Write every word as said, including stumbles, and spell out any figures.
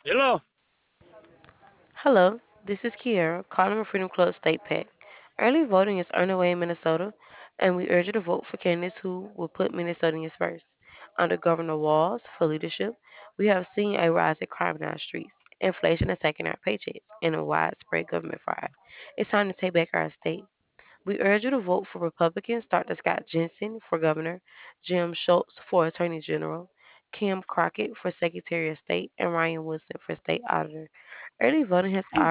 Hello. Hello, this is Kiera, calling from Freedom Club State PAC. Early voting is underway in Minnesota, and we urge you to vote for candidates who will put Minnesotans first. Under Governor Walz for leadership, we have seen a rise in crime in our streets, inflation attacking our paychecks, and a widespread government fraud. It's time to take back our state. We urge you to vote for Republicans Doctor Scott Jensen for governor, Jim Schultz for attorney general, Kim Crockett for secretary of state, and Ryan Wilson for state auditor. Early voting has